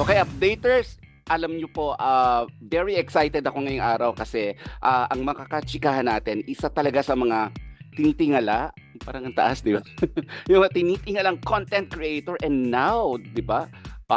Okay, updaters, alam niyo po, very excited ako ngayong araw kasi ang makakachikahan natin, isa talaga sa mga tinitingala, parang ang taas, di ba? Yung mga tinitingalang content creator and now, di ba?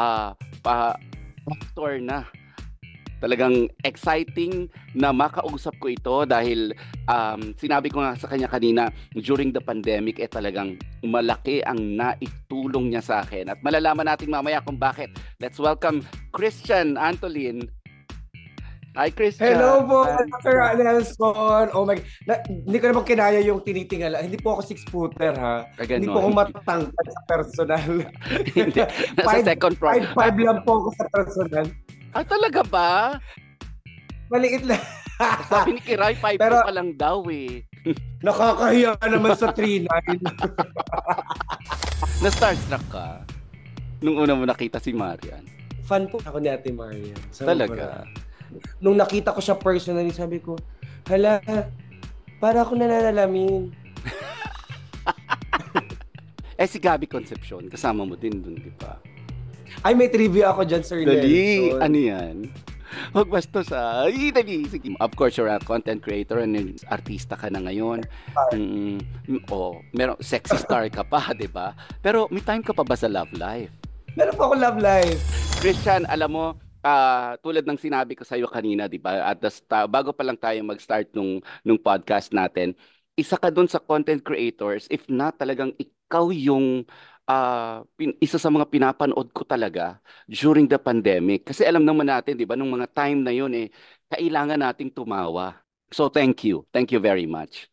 Actor na. Talagang exciting na makausap ko ito dahil sinabi ko nga sa kanya kanina, during the pandemic, talagang malaki ang naitulong niya sa akin. At malalaman natin mamaya kung bakit. Let's welcome Christian Antolin. Hi, Christian. Hello po, Sir Nelson. Oh my, hindi ko naman kinaya yung tinitingala. Hindi po ako 6-footer, ha? Hindi po ako matangkad sa personal. Hindi, nasa second floor. 5'5" lang po ako sa personal. Talaga ba? Maliit lang. Sabi ni Kiray, 5'2" pa lang daw eh. Nakakahiya naman sa 3'9". Na-starstruck ka nung una mo nakita si Marian? Fan po ako ni Ate Marian. Talaga? Nung nakita ko siya personally, sabi ko, hala, para ako nananalamin. Si Gabby Concepcion, kasama mo din dun, di ba? Ay, may trivia ako dyan, Sir Nelson. Dali, ano yan? Huwag bastos ha. Dali, sige. Of course, you're a content creator and artista ka na ngayon. Meron, sexy star ka pa, di ba? Pero may time ka pa ba sa love life? Meron po ako love life. Christian, alam mo, tulad ng sinabi ko sa iyo kanina, di ba? At bago pa lang tayo mag-start nung podcast natin, isa ka dun sa content creators, if not talagang ikaw yung isa sa mga pinapanood ko talaga during the pandemic. Kasi alam naman natin, di ba, nung mga time na yun, kailangan nating tumawa. So, thank you. Thank you very much.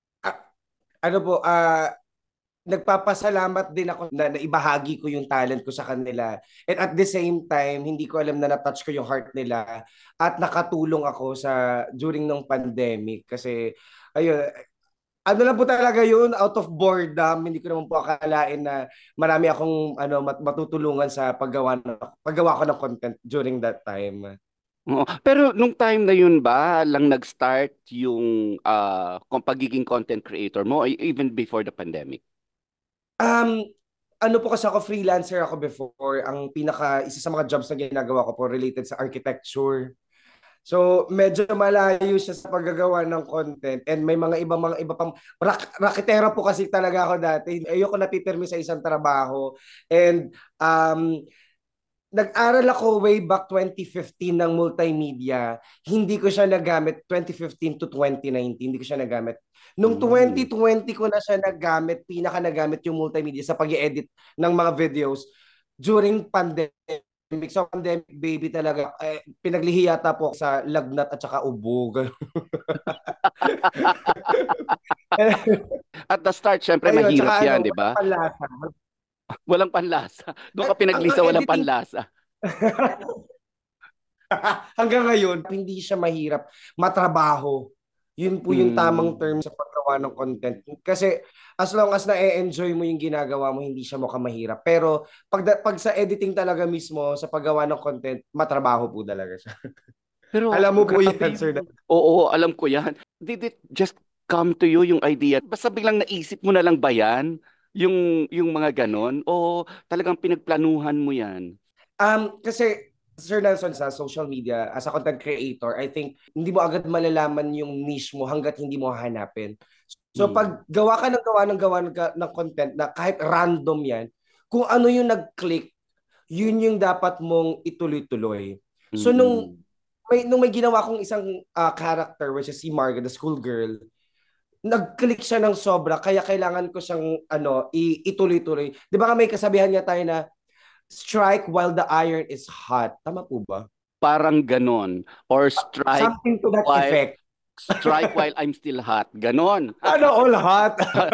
Nagpapasalamat din ako na naibahagi ko yung talent ko sa kanila. And at the same time, hindi ko alam na na-touch ko yung heart nila at nakatulong ako during ng pandemic. Kasi, ayun, ano lang po talaga yun, out of boredom, hindi ko naman po akalain na marami akong matutulungan sa paggawa ko ng content during that time. Pero nung time na yun ba lang nag-start yung pagiging content creator mo, even before the pandemic? Ano po kasi ako, freelancer ako before. Isa sa mga jobs na ginagawa ko po related sa architecture. So, medyo malayo siya sa paggagawa ng content and may mga iba pang raketera po kasi talaga ako dati. Ayoko napipirmi sa isang trabaho and nag-aral ako way back 2015 ng multimedia. Hindi ko siya nagamit 2015 to 2019. Hindi ko siya nagamit. Nung 2020 ko na siya nagamit, nagamit yung multimedia sa pag-i-edit ng mga videos during pandemic. So, pandemic baby talaga. Pinaglihi yata po sa lagnat at saka ubo. At the start, syempre mahirap yan, di ba? Walang panlasa. Doon ka pinagli sa walang panlasa. Hanggang ngayon, hindi siya mahirap. Matrabaho. Yun po yung tamang term sa paggawa ng content. Kasi as long as na-enjoy mo yung ginagawa mo, hindi siya mukhang mahirap. Pero pag sa editing talaga mismo, sa paggawa ng content, matrabaho po talaga siya. Pero alam mo po yan, sir. Oo, alam ko yan. Did it just come to you yung idea? Basta biglang naisip mo na lang ba yan? Yung mga ganon? O talagang pinagplanuhan mo yan? Kasi Sir Nelson, sa social media, as a content creator, I think hindi mo agad malalaman yung niche mo hanggat hindi mo hahanapin. So pag gawa ng content na kahit random yan, kung ano yung nag-click, yun yung dapat mong ituloy-tuloy. So nung may ginawa kong isang character, which is si Marga, the schoolgirl, nag-click siya ng sobra, kaya kailangan ko siyang ituloy-tuloy. Di ba may kasabihan niya tayo na strike while the iron is hot. Tama po ba? Parang ganon. Or strike something to that effect. Strike while I'm still hot. Ganon. All hot.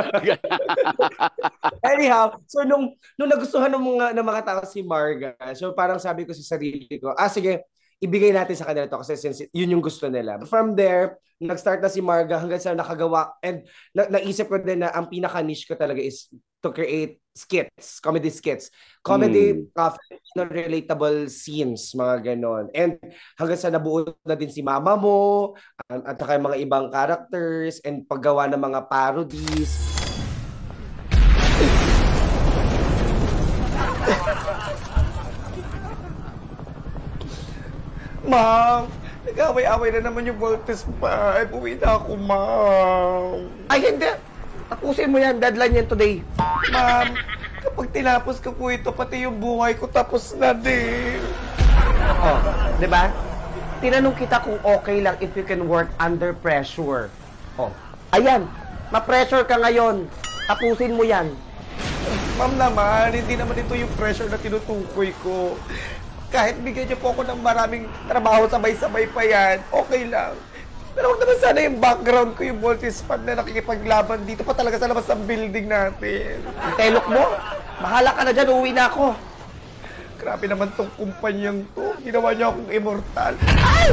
Anyhow, so nung nagustuhan ng mga tao si Marga, so parang sabi ko sa sarili ko, sige, ibigay natin sa kanila to kasi since yun yung gusto nila. From there, nag-start na si Marga hanggang sa nakagawa and naisip ko din na ang pinaka-niche ko talaga is to create skits, comedy skits. Comedy, relatable scenes, mga ganon. And hanggang sa nabuo na din si Mama Mo, at saka mga ibang characters, and paggawa ng mga parodies. Ma'am, nag-away-away na naman yung Voltes 5. Uwi na ako, ma'am. Ay, hindi. Tapusin mo yan. Deadline yan today. Ma'am, kapag tinapos ko po ito, pati yung buhay ko tapos na din. Oh, di ba? Tinanong kita kung okay lang if you can work under pressure. Oh, ayan. Ma-pressure ka ngayon. Tapusin mo yan. Ma'am naman, hindi naman ito yung pressure na tinutukoy ko. Kahit bigyan niyo po ako ng maraming trabaho sabay-sabay pa yan, okay lang. Pero huwag naman sana yung background ko, yung Voltes fan na nakikipaglaban dito pa talaga sa labas ng building natin. Telok mo, bahala ka na dyan, uwi na ako. Grabe naman tong kumpanyang to, ginawa niya akong immortal. Ay!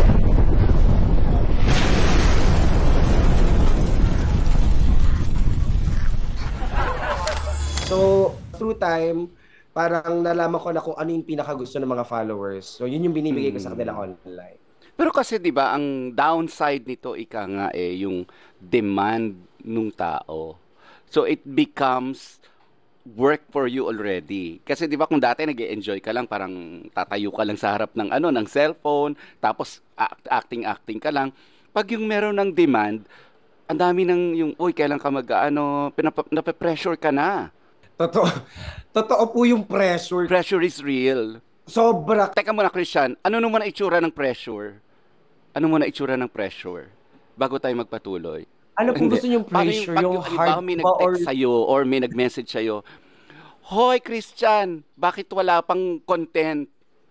So, through time, parang nalaman ko na kung ano yung pinakagusto ng mga followers. So, yun yung binibigay ko sa kanila online. Pero kasi 'di ba ang downside nito ika nga yung demand nung tao. So it becomes work for you already. Kasi 'di ba kung dati nag-enjoy ka lang parang tatayo ka lang sa harap ng ng cellphone tapos acting ka lang. Pag yung meron ng demand, ang dami ng yung uy kailan ka nape-pressure ka na. Totoo, totoo po yung pressure. Pressure is real. Sobra. Teka muna, Christian, ano naman ang itsura ng pressure? Ano muna itsura ng pressure? Bago tayo magpatuloy. Ano po gusto niyong pressure? Yung hard may ba or... nag-text sa'yo or may nag-message sa'yo, Hoy, Christian, bakit wala pang content?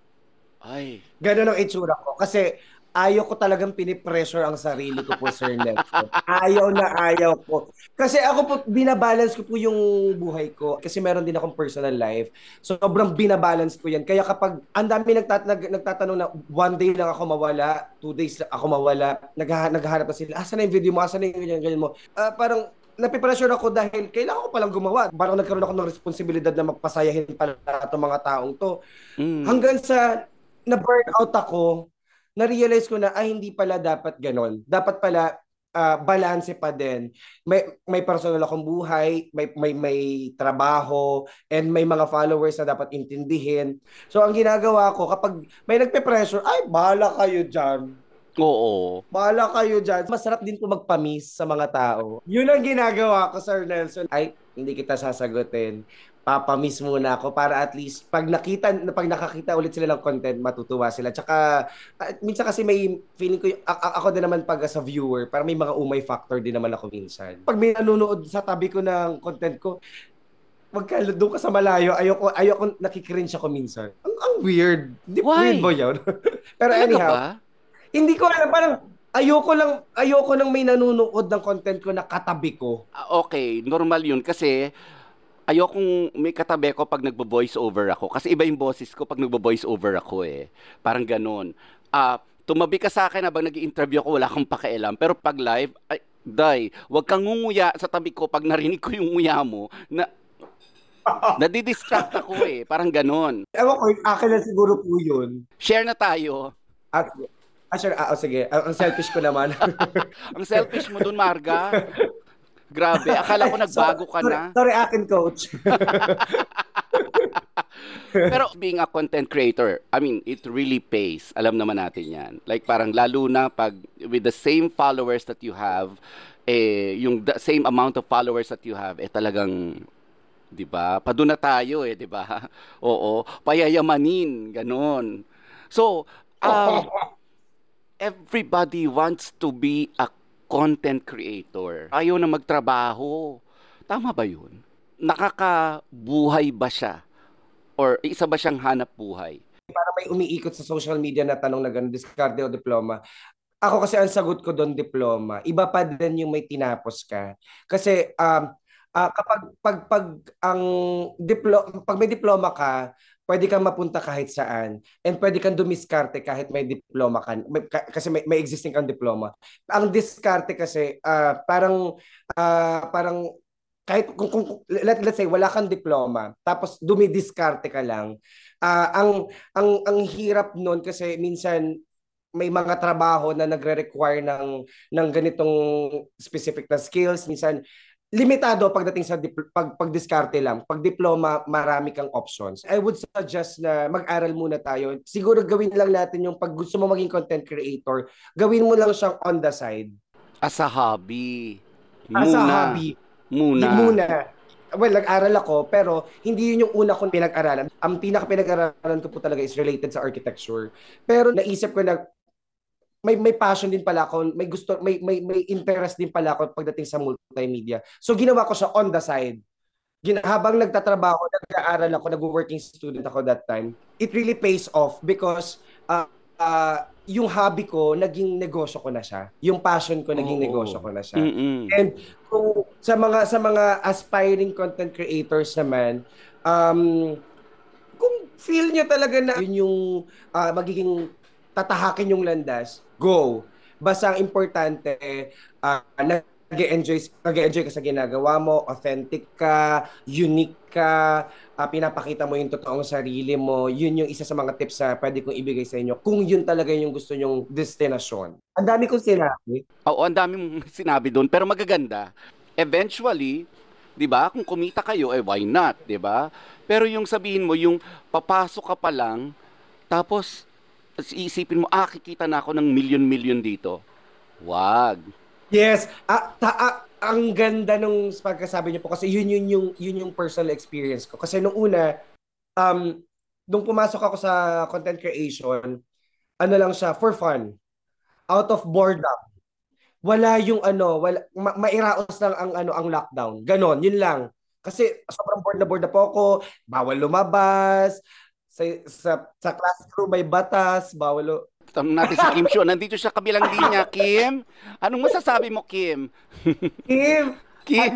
Ay. Ganun ang itsura ko. Kasi ayaw ko talagang pinipressure ang sarili ko po, Sir Nelson. Ayaw ko. Kasi ako po, binabalance ko po yung buhay ko. Kasi meron din akong personal life. So, sobrang binabalance ko yan. Kaya kapag ang dami nagtatanong na one day lang ako mawala, 2 days lang ako mawala, naghahanap na sila, asan na yung video mo, asan na yung ganyan mo. Parang napipressure ako dahil kailangan ko palang gumawa. Parang nagkaroon ako ng responsibilidad na magpasayahin pala itong mga taong to. Hanggang sa na-burnout ako, na-realize ko na hindi pala dapat ganon. Dapat pala balanse pa din. May personal akong buhay, may trabaho, and may mga followers na dapat intindihin. So ang ginagawa ko kapag may nagpe-pressure, ay bahala kayo diyan. Oo. Bahala kayo diyan. Masarap din po magpa-miss sa mga tao. Yun ang ginagawa ko, Sir Nelson. Ay, hindi kita sasagutin. Papamiss muna ako para at least pag nakakita ulit sila ng content, matutuwa sila. Tsaka minsan kasi may feeling ko ako din naman pag sa viewer, para may mga umay factor din naman ako minsan. Pag may nanonood sa tabi ko ng content ko, doon ka sa malayo, ayoko nakikringe ako minsan. Ang weird. Di weird ba yun? Pero anyhow, ba? Hindi ko alam, parang ayoko lang may nanonood ng content ko na katabi ko. Okay, normal yun kasi ayokong may katabi ko pag nagbo-voice over ako. Kasi iba yung boses ko pag nagbo-voice over ako eh. Parang ganun. Tumabi ka sa akin habang nag-i-interview ako, wala kang pakialam. Pero pag live, ay, day, wag kang ngunguya sa tabi ko pag narinig ko yung nguya mo na nadidistract ako eh. Parang ganun. Ewan ko, akin na siguro po yun. Share na tayo. Sure. Sige. Ang selfish ko naman. Ang selfish mo dun, Marga. Grabe, akala ko nagbago ka na. Sorry, akin, coach. Pero being a content creator, I mean, it really pays. Alam naman natin yan. Like parang lalo na pag with the same followers that you have, yung same amount of followers that you have, talagang, di ba? Padun na tayo di ba? Oo, payayamanin, ganon. So, everybody wants to be a content creator. Ayaw na magtrabaho. Tama ba yun? Nakakabuhay ba siya? Or isa ba siyang hanap buhay? Para may umiikot sa social media na tanong na gano'n, diskarte o diploma. Ako kasi ang sagot ko doon, diploma. Iba pa din yung may tinapos ka. Kasi kapag pag may diploma ka, pwede kang mapunta kahit saan. And pwede kang dumiskarte kahit may diploma ka. Kasi may existing kang diploma. Ang diskarte kasi, parang kahit let's say wala kang diploma, tapos dumidiskarte ka lang. Ang hirap nun kasi minsan may mga trabaho na nagre-require ng ganitong specific na skills. Minsan limitado pagdating sa pagdiskarte lang. Pag diploma, marami kang options. I would suggest na mag-aral muna tayo. Siguro gawin lang natin yung pag gusto mo maging content creator, gawin mo lang siyang on the side. As a hobby. As a Muna. hobby, Muna. muna. Well, nag-aral ako, pero hindi yun yung una kong pinag-aralan. Ang pinaka-pinag-aralan ko po talaga is related sa architecture. Pero naisip ko na may passion din pala ako, may gusto, may interest din pala ako pagdating sa multimedia. So ginawa ko siya on the side. Habang nagtatrabaho, nag-aaral ako, nag-working student ako that time, it really pays off because yung hobby ko, naging negosyo ko na siya. Yung passion ko, naging negosyo Oo. ko na siya. Mm-mm. And kung sa mga aspiring content creators naman, um, kung feel niya talaga na yun yung magiging tatahakin yung landas, go. Basta ang importante, nag-enjoy ka sa ginagawa mo, authentic ka, unique ka, pinapakita mo yung totoong sarili mo. Yun yung isa sa mga tips na pwede kong ibigay sa inyo kung yun talaga yung gusto nyong destinasyon. Ang dami kong sinabi. Oo, ang dami mong sinabi doon, pero magaganda. Eventually, 'di ba? Kung kumita kayo, eh why not, 'di ba? Pero yung sabihin mo, yung papasok ka pa lang, tapos iisipin mo, kikita na ako ng milyon-milyon dito. Wag. Yes, ang ganda nung pagkasabi niyo po kasi yun yung personal experience ko. Kasi nung una, um nung pumasok ako sa content creation, ano lang siya for fun, out of boredom. Wala yung mairaos lang ang lockdown. Ganon, yun lang. Kasi sobrang bored na po ako, bawal lumabas, sa classroom may batas, Tanong natin si Kim Sho. Nandito siya kabilang linya. Kim, anong masasabi mo, Kim? Kim! Kim,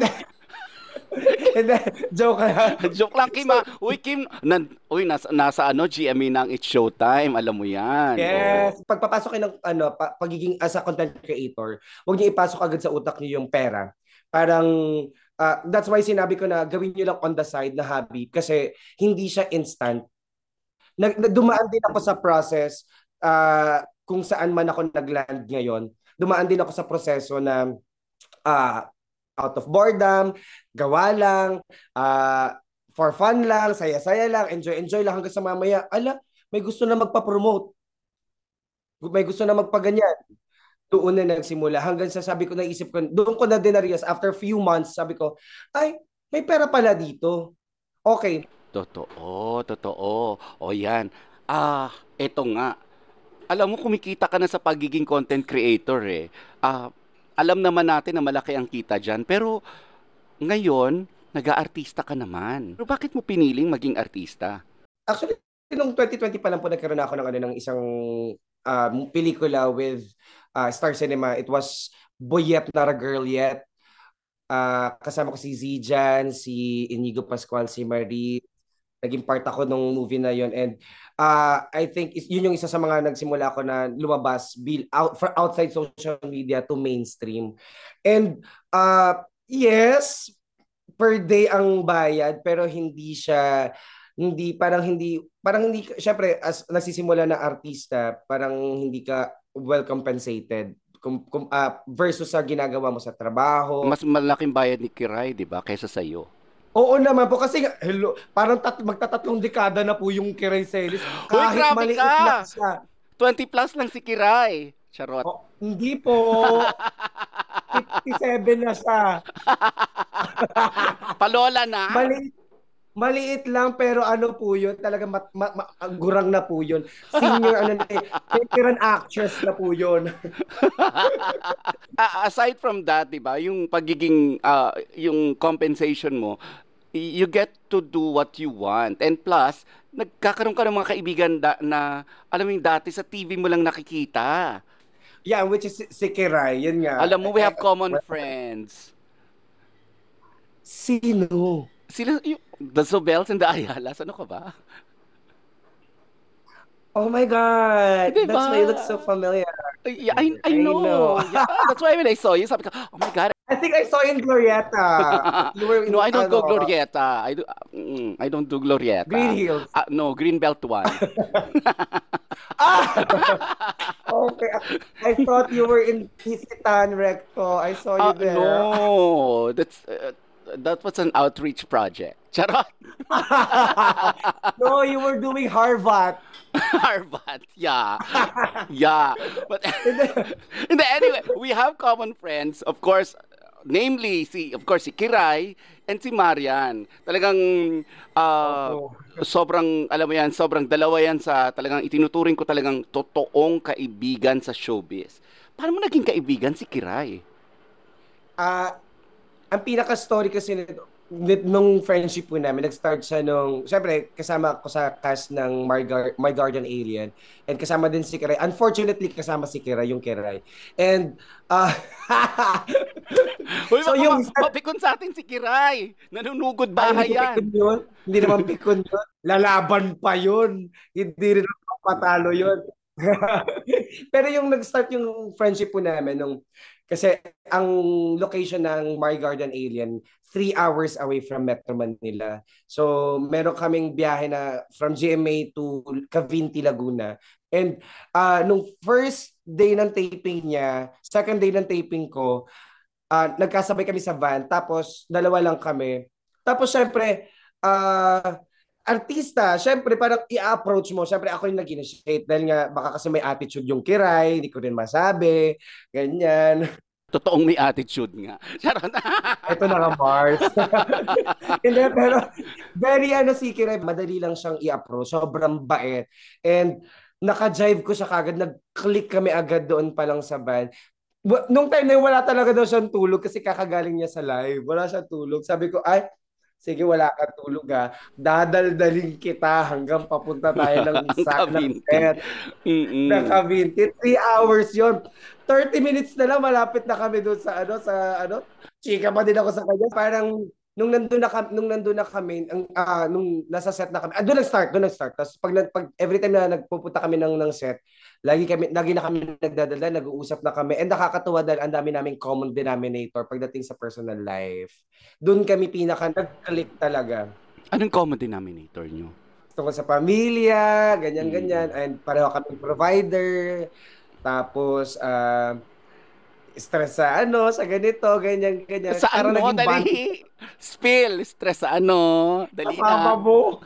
Hindi, joke lang. joke lang, Kim, So, ha? Uy, Kim, nasa ano, GMA ng It's Showtime. Alam mo yan. Oo. yes, pagpapasok kayo ng pagiging as a content creator, huwag niyo ipasok agad sa utak niyo yung pera. Parang that's why sinabi ko na gawin niyo lang on the side na hobby kasi hindi siya instant. Dumaan din ako sa process kung saan man ako nagland ngayon. Dumaan din ako sa proseso na ah, out of boredom, gawa lang, for fun lang, saya-saya lang, enjoy-enjoy lang hanggang sa mamaya, may gusto na magpa-promote, may gusto na magpaganyan. Doon na nagsimula. Hanggang sa sabi ko, naisip ko, doon ko na dinarias, after few months, sabi ko, ay, may pera pala dito. Okay. Totoo, totoo. O yan. Eto nga. Alam mo, kumikita ka na sa pagiging content creator eh. Alam naman natin na malaki ang kita dyan. Pero ngayon, nag-aartista ka naman. Pero bakit mo piniling maging artista? Actually, noong 2020 pa lang po nagkaroon ako ng isang pelikula with Star Cinema. It was Boy Yet, Not a Girl Yet. Kasama ko si Zijan, si Inigo Pascual, si Marie. Naging part ako nung movie na yon, and I think yun yung isa sa mga nagsimula ko na lumabas outside social media to mainstream. And yes, per day ang bayad pero hindi syempre as nagsisimula na artista, parang hindi ka well compensated versus sa ginagawa mo sa trabaho. Mas malaking bayad ni Kiray, di ba, kaysa sa'yo. Oo naman po kasi hello, parang magtatatlong dekada na po yung Kiray Celis. Uy, Kahit grabe maliit lang ka! siya. 20 plus lang si Kiray. Charot. Hindi po. 57 na siya. Palola na? Maliit, maliit lang pero ano po yun, talaga gurang na po yun. Senior, veteran actress na po yun. Aside from that, 'di ba, yung pagiging yung compensation mo, you get to do what you want. And plus, nagkakaroon ka ng mga kaibigan na alam mo yung dati sa TV mo lang nakikita. Yeah, which is si Kiray, yun nga. Alam mo, we have common friends. Sino? Sila, the Zobels and the Ayalas, ano ka ba? Oh my God! Di That's ba? why you look so familiar. Yeah, I know. know. Yeah, that's why when I saw you, sabi ko, oh my God, I think I saw in Glorieta. You were No, in I don't go Glorieta. I don't do Green Glorieta. Hills. No, Greenbelt 1. Ah! Okay. I thought you were in Isitan, Recto. I saw you there. No, that was an outreach project. Charot. No, you were doing Harvard. Harvard. Yeah. Yeah. But anyway, we have common friends, of course, namely si Kiray and si Marian. Talagang ah, Oo. sobrang alam mo yan, sobrang dalawa yan sa talagang itinuturing ko talagang totoong kaibigan sa showbiz. Paano mo naging kaibigan si Kiray? Ah, ang pinaka-story kasi nung friendship po namin, nag-start siya syempre, kasama ko sa cast ng My Guardian Alien, and kasama din si Kiray. Unfortunately, kasama si Kiray, yung Kiray. And, uh, Hoy, so yung, mapikon sa atin si Kiray. Nanunugod ay, hindi bahay ko pikon yan. yun. Hindi naman pikon yun. Lalaban pa yun. Hindi rin patalo yun. Pero yung nag-start yung friendship po namin kasi ang location ng My Garden Alien 3 hours away from Metro Manila. So meron kaming biyahe na from GMA to Cavinti, Laguna. And nung first day ng taping niya, second day ng taping ko, nagkasabay kami sa van, tapos dalawa lang kami. Tapos syempre, artista, syempre parang i-approach mo. Syempre ako yung nag-initiate dahil nga baka kasi may attitude yung Kiray, hindi ko rin masabi, ganyan. Totoong may attitude nga. Charot. Ito na nga, Mars. Hindi, pero very si Kiray, madali lang siyang i-approach. Sobrang bait. And naka-jive ko siya kagad. Nag-click kami agad doon pa lang sa van. Nung time na yun, wala talaga daw siyang tulog kasi kakagaling niya sa live. Wala siyang tulog. Sabi ko, ay, sige, wala ka tulog ha. Dadaldaling kita hanggang papunta tayo Ang ng kabinti. set. Mm-mm. Naka-20. 3 hours yon. 30 minutes na lang, malapit na kami doon chika pa din ako sa kanya. Parang, nung nandun na kami, nung nasa set na kami, doon nag-start. Tapos pag every time na nagpupunta kami ng set, lagi na kami nagdadala, nag-uusap na kami. And nakakatuwa dahil ang dami naming common denominator pagdating sa personal life. Doon kami pinaka nag-click talaga. Anong common denominator nyo? Tungkol sa pamilya, ganyan-ganyan. Mm. And pareho kami provider. Tapos, stress sa ganito, ganyan-ganyan. Sa Parang ano? naging Dali. bonding Spill. Stress sa ano? sa Dali mama na. mo.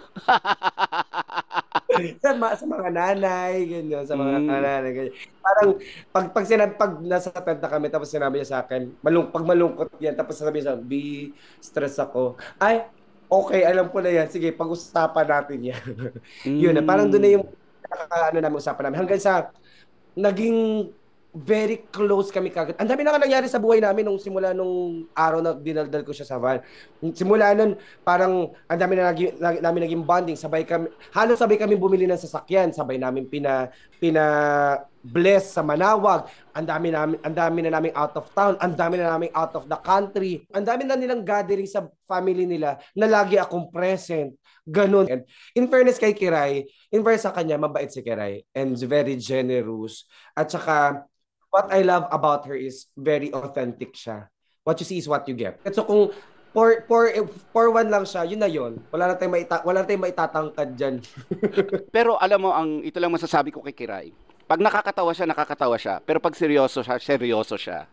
Sa mga nanay, ganyan, sa mga Mm. nanay, ganyan. Parang pag nasa tent na kami tapos sinabi niya sa akin, pag malungkot yan tapos sabi niya, "Be stress ako." Ay, okay, alam ko na yan. Sige, pag-usapan natin yan. Yun na, parang doon na Mm. yung namin usapan namin hanggang sa naging very close kami kagad. Ang dami na nga nangyari sa buhay namin simula nung araw na dinaldal ko siya sa van. Simula nun, parang ang dami namin naging bonding. Halos sabay kami bumili ng sasakyan. Sabay namin pina bless sa Manawag. Ang dami na naming out of town. Ang dami na naming out of the country. Ang dami na nilang gathering sa family nila na lagi akong present. Ganun. And in fairness kay Kiray, in fairness sa kanya, mabait si Kiray and very generous. At saka, what I love about her is very authentic siya. What you see is what you get. So kung for one lang siya, yun na yun. Wala na tayong maitatangkad dyan. Pero alam mo, ito lang masasabi ko kay Kiray. Pag nakakatawa siya, nakakatawa siya. Pero pag seryoso siya, seryoso siya.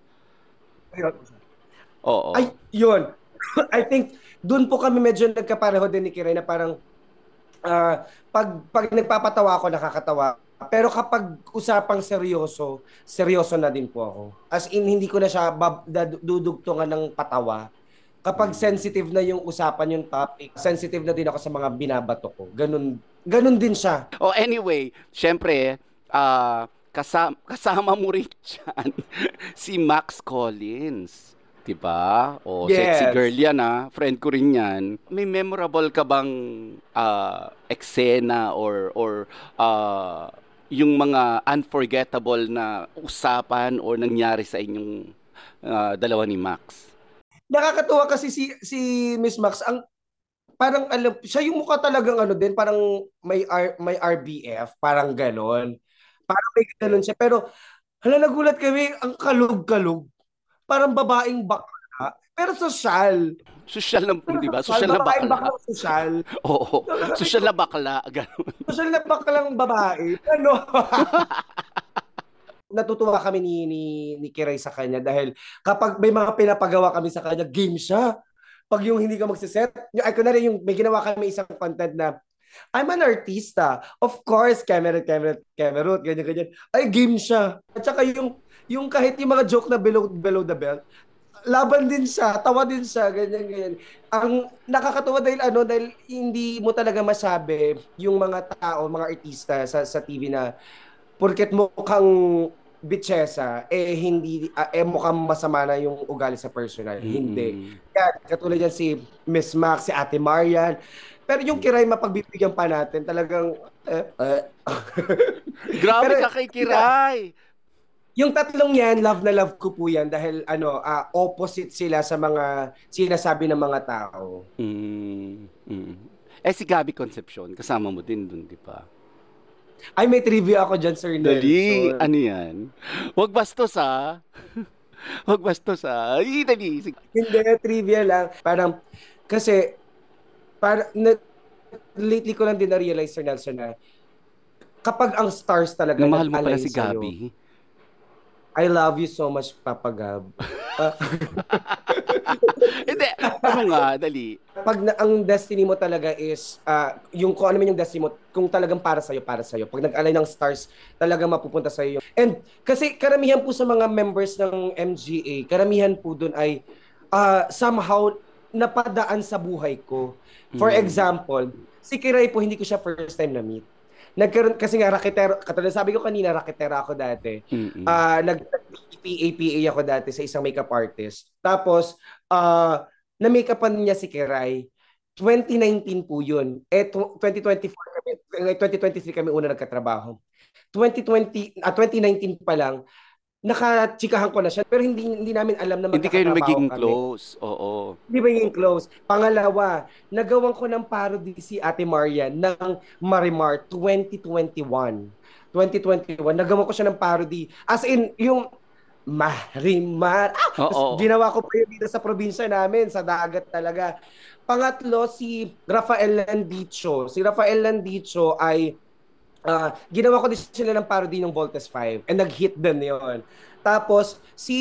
Ay, Oo. yun. I think doon po kami medyo nagkapareho din ni Kiray na parang pag nagpapatawa ako, nakakatawa. Pero kapag usapang seryoso, seryoso na din po ako. As in, hindi ko na siya dudugtungan ng patawa. Kapag Mm. sensitive na yung usapan, yung topic, sensitive na din ako sa mga binabato ko. Ganun din siya. Oh, anyway, syempre, kasama mo rin dyan si Max Collins. 'Di ba? O sexy girl Yes. yan friend ko rin yan. May memorable ka bang eksena or yung mga unforgettable na usapan o nangyari sa inyong dalawa ni Max? Nakakatuwa kasi si Miss Max, parang alam, siya yung mukha talagang din, parang may RBF, parang ganon. Parang may ganon siya. Pero, hala, nagulat kami, ang kalug-kalug. Parang babaeng bakla. Pero sosyal. Sosyal na, Pero di ba? sosyal, Sosyal na babaeng bakla. baklang sosyal. Oo. So, sabi Sosyal ko, na bakla. Ganun. sosyal na baklang babae. Ano? Natutuwa kami ni Kiray sa kanya dahil kapag may mga pinapagawa kami sa kanya, game siya. Pag yung hindi ka magsiset, ay kunwari yung may ginawa kami isang content na I'm an artista. Of course, camera, ganyan, ganyan. Ay, game siya. At saka yung kahit yung mga joke na below the belt, laban din siya, tawa din siya, ganyan, ganyan. Ang nakakatuwa dahil dahil hindi mo talaga masabi yung mga tao, mga artista sa TV na porket mukhang bitchesa, hindi, mukhang masama na yung ugali sa personal. Hindi. Mm-mm. Kaya, katulad yan si Miss Max, si Ate Marian. Pero yung Kiray, mapagbibigyan pa natin, talagang, Grabe pero, ka kay Kiray. yung tatlong yan, love na love ko po yan dahil opposite sila sa mga sinasabi ng mga tao. Mm, mm. Eh si Gabby Concepcion, kasama mo din dun, di ba? Ay, may trivia ako dyan, Sir Dali, Nelson. ano yan? Huwag bastos ha. Huwag bastos ha. Ay, dali. Sige. Hindi, trivia lang. Parang, kasi, lately ko lang din na-realize, Sir Nelson, na kapag ang stars talaga Na mahal mo pala nag-align si sa'yo, Gabby. I love you so much, Papa Gab. Ah, Hindi, ano nga, dali. pag ang destiny mo talaga is, yung kung ano man yung destiny mo, kung talagang para sa'yo, para sa'yo. Pag nag-align ng stars, talagang mapupunta sa'yo. And kasi karamihan po sa mga members ng MGA, karamihan po dun ay somehow napadaan sa buhay ko. For Mm, example, si Kiray po, hindi ko siya first time na meet. Nagkaroon kasi nga raketero, katulad sabi ko kanina, raketero ako dati. mm, Nag-PA ako dati sa isang makeup artist. Tapos na-makeupan niya si Kiray. 2019 po yun. 2024 kami, 2023 kami una nagkatrabaho. 2019 pa lang, nakachikahan ko na siya, pero hindi namin alam na Hindi kayo magkakatrabaho magiging kami. close. Oo. Hindi ba yung close? Pangalawa, nagawan ko ng parody si Ate Maria ng Marimar 2021. 2021, nagawa ko siya ng parody. As in, yung Marimar. Tapos Oo. ginawa ko pa yun dito sa probinsya namin, sa dagat talaga. Pangatlo, si Rafael Landicho. Si Rafael Landicho ay ginawa ko din sila ng parody ng Voltes 5 and nag-hit din yon. Tapos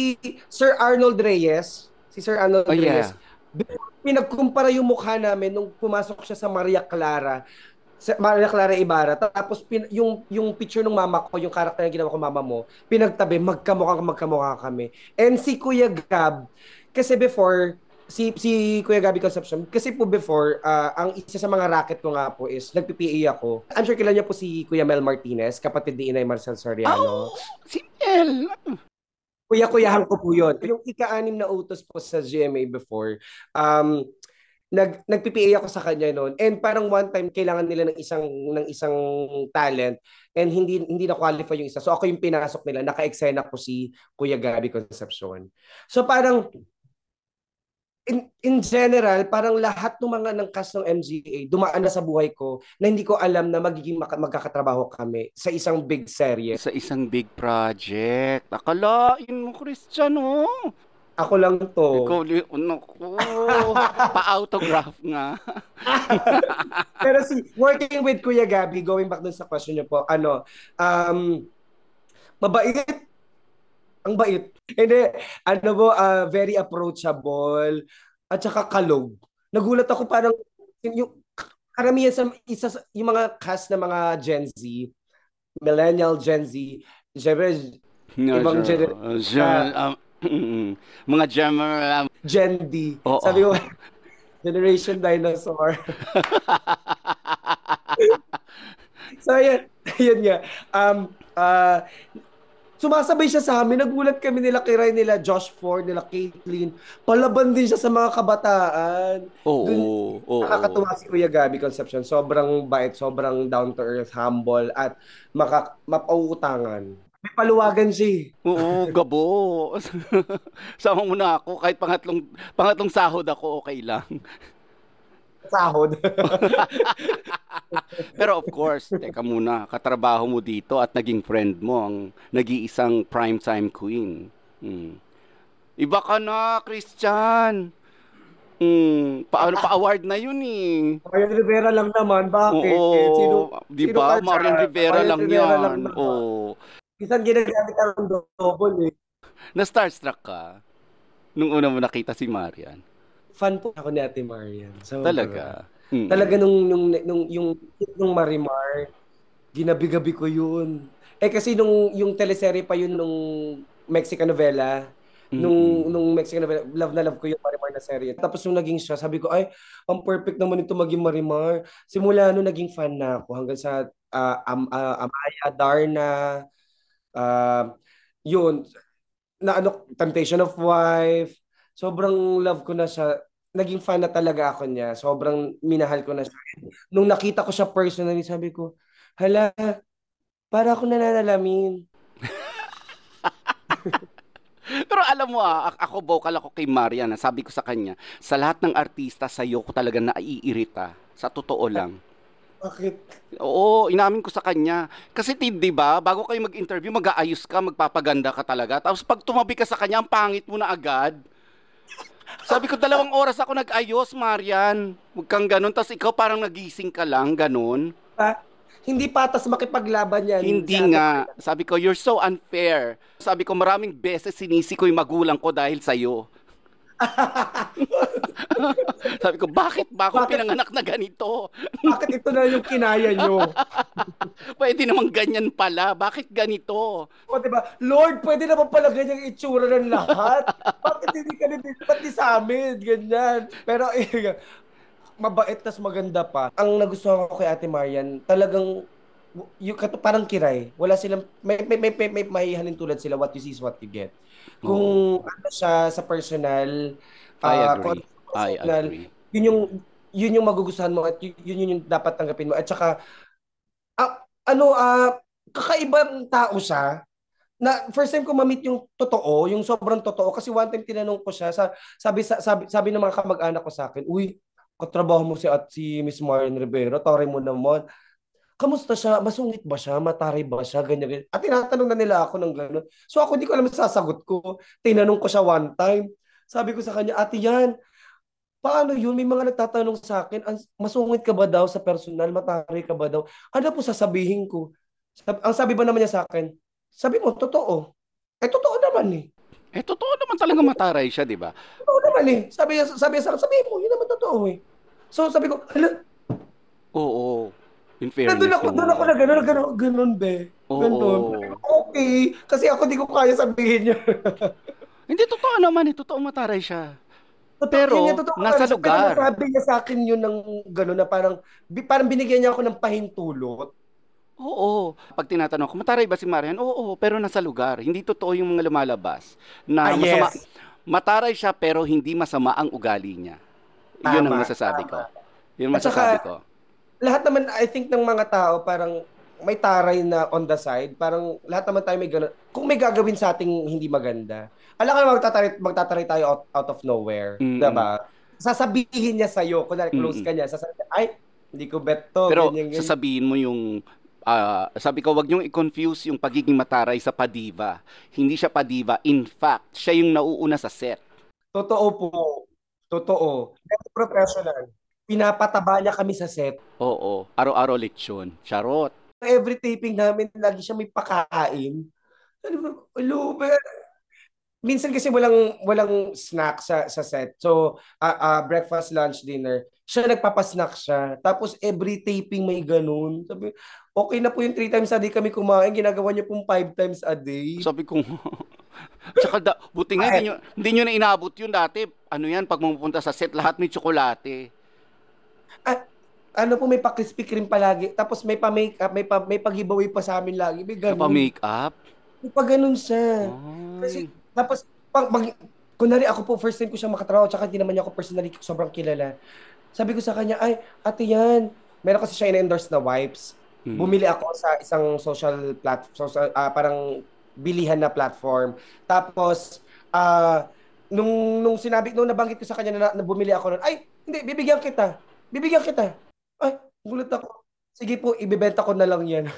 si Sir Oh, Arnold yeah. Reyes, pinagkumpara yung mukha namin nung pumasok siya sa Maria Clara Ibarra. Tapos yung picture ng mama ko, yung character na ginawa ko mama mo, pinagtabi, magkamukha kami. And si Kuya Gab, kasi before, si Kuya Gabby Concepcion, kasi po before, ang isa sa mga racket ko nga po is, nag-PPA ako. I'm sure kilala niyo po si Kuya Mel Martinez, kapatid ni Inay Marcel Soriano. Oh, si Mel. Kuya-kuyahan ko po yun. Yung ika-anim na utos po sa GMA before, um, nag-PPA ako sa kanya noon. And parang one time kailangan nila ng isang talent and hindi na qualify yung isa. So ako yung pinasok nila, naka-eksena ko si Kuya Gabby Concepcion. So parang in general, parang lahat ng mga ng cast ng MGA dumaan na sa buhay ko na hindi ko alam na magiging magkakatrabaho kami sa isang big serye. Sa isang big project. Akalain mo, Christian, oh. Ako lang to. Ikaw, naku, pa-autograph nga. Pero working with Kuya Gabby, going back dun sa question niyo po, um, mabait, ang bait. Hindi, very approachable, at saka kalog. Nagulat ako parang, yung karamihan yung mga cast na mga Gen Z, millennial Gen Z, syempre, ibang generation, Mga Gemma. Gen D. Oo. Sabi ko, Generation Dinosaur. So, ayan, ayan nga. Um, uh, Sumasabay siya sa amin. Nagulat kami nila Kiray, nila Josh Ford, nila Caitlyn. Palaban din siya sa mga kabataan. Dun, Oo, oo. nakakatuwa si Kuya Gabby Concepcion. Sobrang bait, sobrang down to earth, humble, at mapauutangan. May paluwagan siya eh. Oo, gabo. Sama mo na ako kahit pangatlong sahod ako, okay lang. Sahod. Pero of course, teka muna, katrabaho mo dito at naging friend mo ang nag-iisang primetime queen. Hmm. Iba ka na, Christian. Paano pa award na yun eh. Marian Rivera lang naman, bakit? Oo, 'di Sino ba? ka Marian dyan? Rivera Marian lang Rivera lang 'yan. naman. Oo. Minsan ginagamit ang double eh. Na starstruck ka nung una mo nakita si Marian. Fan po ako ni Ate Marian. Sobra. Talaga. Talaga Mm. nung Marimar, ginabi-gabi ko yun. Eh kasi yung teleserye pa yun nung Mexican novela, Mm. nung Mexican novela, love na love ko yung Marimar na serye. Tapos nung naging siya, sabi ko, ay, ang perfect naman ito maging Marimar. Simula nung naging fan na ako hanggang sa Amaya, Darna, ah, yun, na ano, Temptation of Wife. Sobrang love ko na siya. Naging fan na talaga ako niya. Sobrang minahal ko na siya. Nung nakita ko siya personally, sabi ko, hala, para ako nananalamin. Pero alam mo ako vocal ako kay Marian. Sabi ko sa kanya, sa lahat ng artista sa'yo ko talaga naiirita. Sa totoo lang. Bakit? Oo, inamin ko sa kanya. Kasi 'di ba, bago kayo mag-interview, mag-aayos ka, magpapaganda ka talaga. Tapos pag tumabi ka sa kanya, ang pangit mo na agad. Sabi ko, 2 oras ako nag-ayos, Marian. Huwag kang ganun. Tapos ikaw parang nagising ka lang, ganun. Pa, hindi patas makipaglaban yan si Hindi Ate nga. Marla. Sabi ko, you're so unfair. Sabi ko, maraming beses sinisi ko yung magulang ko dahil sa'yo. Sabi ko, bakit ba ako bakit, pinanganak na ganito? bakit ito na yung kinaya nyo? Pwede naman ganyan pala. Bakit ganito? O, diba? Lord, pwede naman pala ganyang itsura ng lahat. Bakit hindi ka ba't di sa amin? Ganyan. Pero, mabait tas maganda pa. Ang nagustuhan ko kay Ate Marian, talagang parang kiray. Wala silang may mahihalin tulad sila, what you see is what you get. Oo. Kung ano siya sa personal, I kung ano agree. sa I personal, agree. yun yung yun yung magugustuhan mo at yun yung dapat tanggapin mo. At saka ano kakaibang tao siya na first time ko ma-meet yung totoo, yung sobrang totoo kasi one time tinanong ko siya sabi ng mga kamag-anak ko sa akin, "Uy, katrabaho mo si Miss Marian Rivera, tari mo naman. Kamusta siya? Masungit ba siya? Matari ba siya?" Ganyan, ganyan. At tinatanong na nila ako ng gano'n. So ako hindi ko alam sa sasagot ko. Tinanong ko siya one time. Sabi ko sa kanya, "Ate yan, paano yun? May mga nagtatanong sa akin, masungit ka ba daw sa personal? Matari ka ba daw?" Ano po sasabihin ko? Ang sabi ba naman niya sa akin, sabi mo, totoo. Eh, totoo naman eh. Totoo naman talaga mataray siya, di ba? Totoo naman eh. Sabi niya sa akin, sabi mo, yun naman totoo eh. So sabi ko, hala, Oo. In nandun fairness ako, doon ako naman. na gano'n, be. Gano'n. Sabi ko, Oo. okay. Kasi ako di ko kaya sabihin niya. Hindi, totoo naman eh. Totoo mataray siya. Totoo, yun yung Pero, totoo nasa naman siya. Pero lugar. nasabi niya sa akin yun ng gano'n na parang binigyan niya ako ng pahintulot. Oo. Pag tinatanong ko, mataray ba si Marian? Oo, pero nasa lugar. Hindi totoo yung mga lumalabas. Ah, Na masama. yes. Mataray siya pero hindi masama ang ugali niya. Yun ang Tama, masasabi ko. tama. Yun At masasabi saka, ko. lahat naman, I think, ng mga tao, parang may taray na on the side. Parang lahat naman tayo may gano'n. Kung may gagawin sa ating hindi maganda, alam ka naman magtataray tayo out of nowhere. Mm-mm. Diba? Sasabihin niya sa'yo, kunwari close Mm-mm. ka niya, sasabihin niya, ay, hindi ko bet to, Pero ganyan, ganyan. sasabihin mo yung sabi ko, wag niyong i-confuse yung pagiging mataray sa padiva. Hindi siya padiva. In fact, siya yung nauuna sa set. Totoo po. Totoo. Very professional. Pinapataba niya kami sa set. Oo. Araw-araw lechon. Charot. Every taping namin, lagi siya may pakain. Ano ba? Alo, minsan kasi walang snack sa set. So, breakfast, lunch, dinner. Siya nagpapasnack siya. Tapos every taping may ganun. Sabi, okay na po yung 3 times a day kami kumain. Ginagawa niya pong 5 times a day. Sabi ko, tsaka buti nga, Bakit? hindi nyo na inabot yun dati. Ano yan, pag mapupunta sa set, lahat may tsokolate. Ah, ano po, may pa-Krispy Kreme palagi. Tapos may pa-makeup, may pag-giveaway pa sa amin lagi. May ganun. Napa-makeup. May pa ganun siya. Kasi, Ay. tapos, kunwari ako po, first time ko siya makatrabaho, tsaka hindi naman niya ako personally sobrang kilala. Sabi ko sa kanya, ay, ate yan. Meron kasi siya in-endorse na wipes. Hmm. Bumili ako sa isang parang bilihan na platform. Tapos, nung nabanggit ko sa kanya na bumili ako nun, ay, hindi, bibigyan kita. Bibigyan kita. Ay, gulat ako. Sige po, ibebenta ko na lang yan.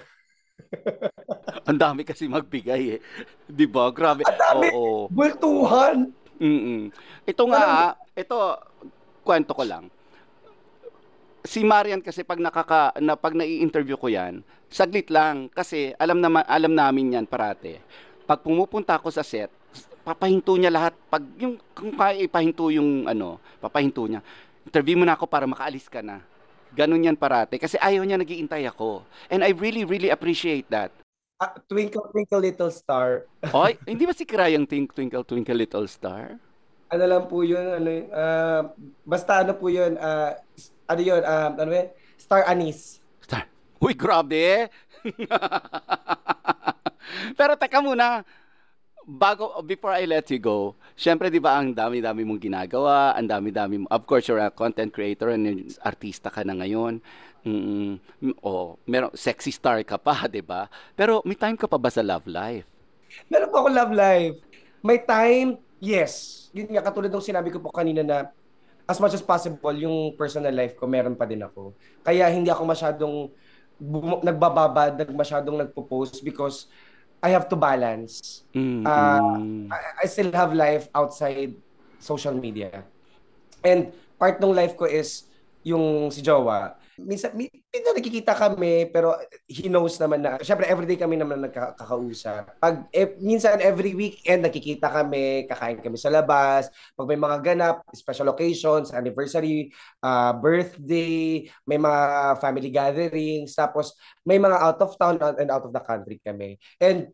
Ang dami kasi magbigay eh. 'Di ba? Grabe. Ang dami! Oo. Bultuhan! Mm. Ito nga, ito, kwento ko lang. Si Marian kasi pag nai-interview ko 'yan, saglit lang kasi alam namin 'yan parate. Pag pumupunta ako sa set, papahinto niya lahat pag yung kung kaya ipahinto yung ano, papahinto niya. Interview mo na ako para makaalis ka na. Ganun 'yan parate kasi ayaw niya naghihintay ako. And I really really appreciate that. Twinkle, Twinkle Little Star. Oy, hindi ba si Kirayang Twinkle Twinkle Little Star? Ano lang po yun, basta ano po yun, ano yun, ano yun, Star Anise. Star. Uy, grabe! Pero teka muna, before I let you go, syempre 'di ba ang dami-dami mong ginagawa, ang dami-dami mo. Of course, you're a content creator and artista ka na ngayon. Mm, oh, meron sexy star ka pa, 'di ba? Pero may time ka pa ba sa love life? Meron po ako love life. May time, yes. Yun nga, katulad ng sinabi ko po kanina na as much as possible, yung personal life ko, meron pa din ako. Kaya hindi ako masyadong nagbababad, masyadong nagpo-post because I have to balance. Mm. I still have life outside social media. And part ng life ko is yung si Jowa. Minsan nakikita kami, pero he knows naman na, syempre everyday kami naman nagkakausap. Minsan every weekend nakikita kami, kakain kami sa labas, pag may mga ganap, special occasions, anniversary, birthday, may mga family gatherings, tapos may mga out of town and out of the country kami. And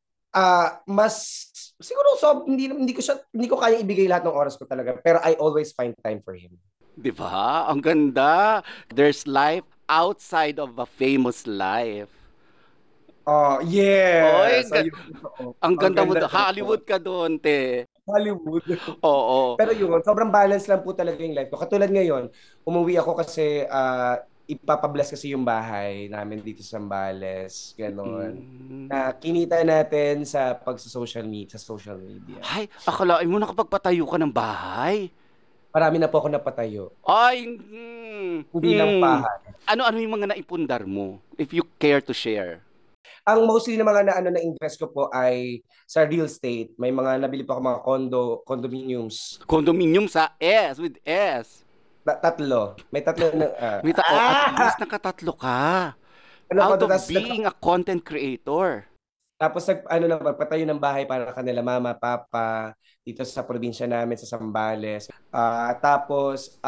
mas siguro hindi ko kayang ibigay lahat ng oras ko talaga, pero I always find time for him. 'Di ba? Ang ganda. There's life outside of a famous life. Oh, Oy, yes. ang ganda mo. Ganda Hollywood ka doon, te. Hollywood. Oo. Pero yun, sobrang balance lang po talaga yung life ko. Katulad ngayon, umuwi ako kasi ipapabless kasi yung bahay namin dito sa Zambales. Ganon. Na kinita natin sa social media. Ay, akalain mo nakapagpatayo ka ng bahay. Marami na po ako napatayo. Ay, Hindi lang bahay. Ano yung mga naipundar mo? If you care to share. Ang mostly na mga na invest ko po ay sa real estate. May mga nabili pa ako mga condominiums. Condominium sa S, with S. Tatlo. May tatlo na. At least nakatatlo ka. Out of being a content creator. Tapos magpatayo ng bahay para kanila mama, papa, dito sa probinsya namin sa Zambales. Tapos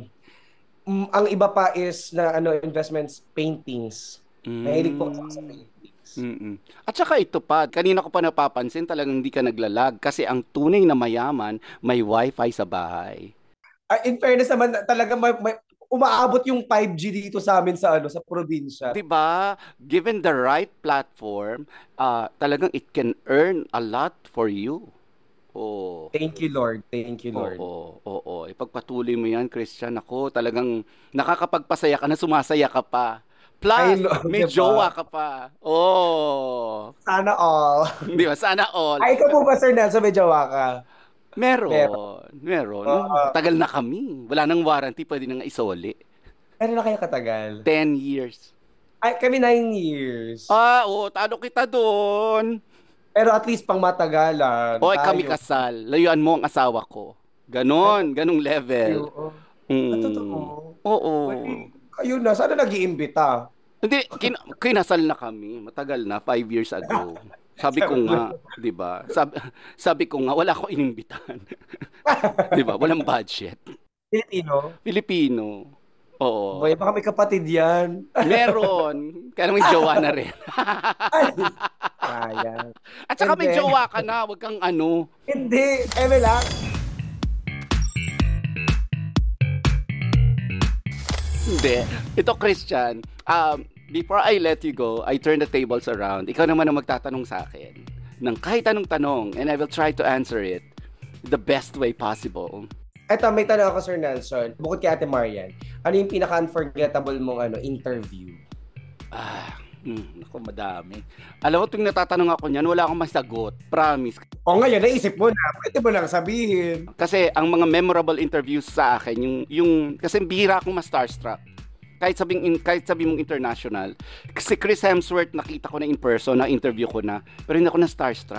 ang iba pa is na investments, paintings. Mahilig po ako sa paintings. At saka ito pa, kanina ko pa napapansin talagang hindi ka naglalag kasi ang tunay na mayaman may wifi sa bahay. In fairness naman, talaga may umaabot yung 5G dito sa amin sa probinsya. 'Di ba? Given the right platform, talagang it can earn a lot for you. Oh. Thank you, Lord. Thank you, Lord. Oo. Ipagpatuloy mo 'yan, Christian. Ako, talagang nakakapagpasaya ka na, sumasaya ka pa. Plus, may jowa ka pa. Oh. Sana all. 'Di ba? Sana all. Ay, ikaw po ba, Sir Nelson, may jowa ka? Meron. Tagal na kami. Wala nang warranty, pwede nang isoli. Ano na kayo katagal? 10 years. Ay, kami 9 years. Talo kita doon. Pero at least pang matagalan. Kami kasal. Layuan mo ang asawa ko. Ganong level. Totoo. Oo. Kayo na, sana nag-iimbita? Hindi, kinasal na kami. Matagal na, 5 years ago. Sabi ko nga, 'di ba? Sabi ko nga wala akong inimbitahan. 'Di ba? Walang budget. Filipino. Oo. Boy, baka may kapatid 'yan. Meron. Kaya may jowa na rin. Ayan. At saka may jowa ka na, wag kang ano. Hindi, lang. Hindi. Ito, Christian. Before I let you go, I turn the tables around. Ikaw naman ang magtatanong sa akin ng kahit anong tanong, and I will try to answer it the best way possible. Eto, may tanong ako, Sir Nelson. Bukod kay Ate Marian, ano yung pinaka-unforgettable mong interview? Naku, madami. Alam mo, tuwing natatanong ako niyan, wala akong masagot. Promise. Ngayon, naisip mo na. Pwede mo lang sabihin. Kasi ang mga memorable interviews sa akin, kasi bihira akong ma-starstruck. Kahit sabi mong international. Si Chris Hemsworth, nakita ko na in person, na interview ko na, pero hindi ako na starstruck.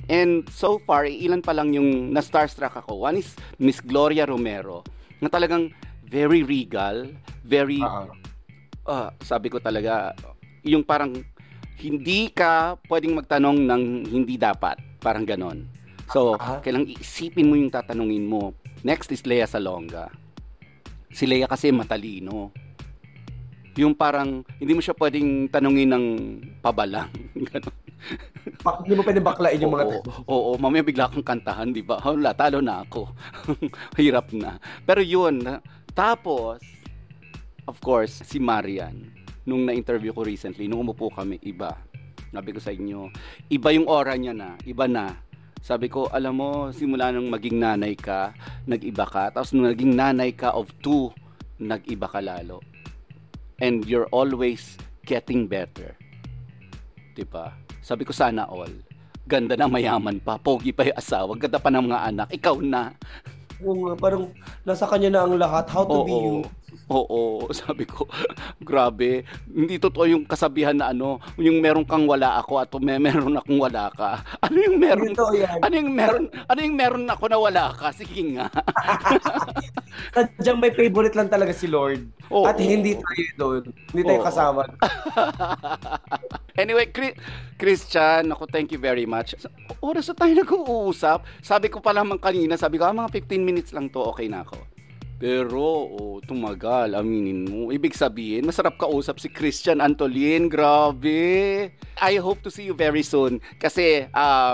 And so far, ilan pa lang yung na-starstruck ako. One is Miss Gloria Romero, na talagang very regal, very, sabi ko talaga, yung parang hindi ka pwedeng magtanong ng hindi dapat. Parang ganon. So, kailang iisipin mo yung tatanungin mo. Next is Lea Salonga. Si Lea kasi matalino. Yung parang, hindi mo siya pwedeng tanungin ng pabalang. Ganon. Hindi mo pwede baklain yung mga Oo, mamaya bigla kang kantahan, di ba? Wala, talo na ako. Hirap na. Pero yun, tapos, of course, si Marian, nung na-interview ko recently, nung umupo kami, iba. Sabi ko sa inyo, iba yung aura niya na, iba na. Sabi ko, alam mo, simula nung maging nanay ka, nag-iba ka. Tapos nung naging nanay ka of 2, nag-iba ka lalo. And you're always getting better. Diba? Sabi ko, sana all. Ganda na, mayaman pa, pogi pa yung asawa, ganda pa ng mga anak, ikaw na. Oo, parang nasa kanya na ang lahat. How to be you. Oo, sabi ko, grabe, hindi totoo yung kasabihan na yung meron kang wala ako at meron akong wala ka. Ano yung meron? Ano yung meron ako na wala ka? Sige nga. Sadyang may favorite lang talaga si Lord. At hindi tayo doon. Hindi tayo kasama. Anyway, Christian, ako, thank you very much. Oras na tayo nag-uusap. Sabi ko pa lamang kanina, sabi ko, mga 15 minutes lang to, okay na ako. Pero, tumagal, aminin mo. Ibig sabihin, masarap kausap si Christian Antolin. Grabe. I hope to see you very soon. Kasi,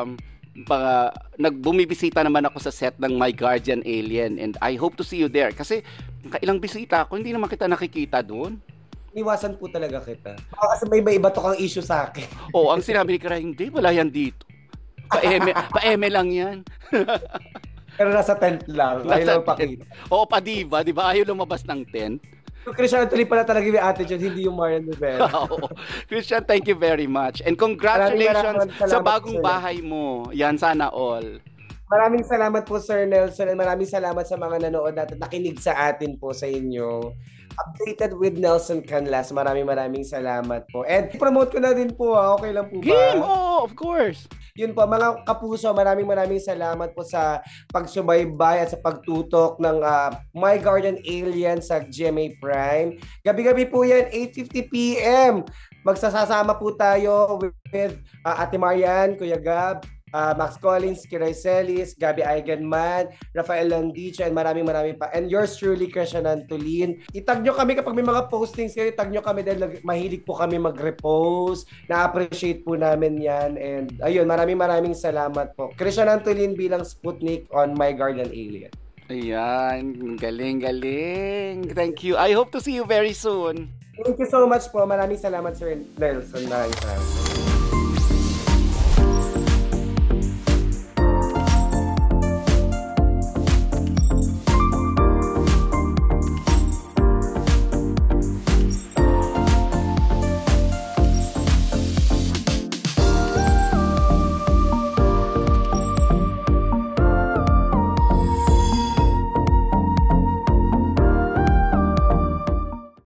bumisita naman ako sa set ng My Guardian Alien. And I hope to see you there. Kasi, kailang bisita ako, hindi naman kita nakikita doon. Iwasan po talaga kita. Kasi may iba to kang issue sa akin. Ang sinabi ni Kara, hindi, wala yan dito. Pa-eme lang yan. Pero nasa tent lang. Ayaw pakita. Pa-diva, di ba? Ayaw lumabas ng tent. Yung Christian Antolin pala talaga yung attitude, hindi yung Marian Rivera. Christian, thank you very much. And congratulations sa bagong bahay mo. Yan, sana all. Maraming salamat po, Sir Nelson. And maraming salamat sa mga nanood at nakinig sa atin po sa inyo. Updated with Nelson Canlas. Maraming salamat po. And promote ko na din po, okay lang po ba? Game! Of course! Yun po, mga kapuso, maraming salamat po sa pagsubaybay at sa pagtutok ng My Guardian Alien sa GMA Prime. Gabi-gabi po yan, 8:50 p.m. Magsasama po tayo with Ate Marian, Kuya Gab, Max Collins, Kiray Celis, Gabby Eigenman, Rafael Landicho, and maraming pa. And yours truly, Christian Antolin. Itag nyo kami kapag may mga postings kayo, itag nyo kami dahil mahilig po kami mag-repost. Na-appreciate po namin yan. And ayun, maraming salamat po. Christian Antolin bilang Sputnik on My Guardian Alien. Ayan, galing. Thank you. I hope to see you very soon. Thank you so much po. Maraming salamat, Sir Nelson.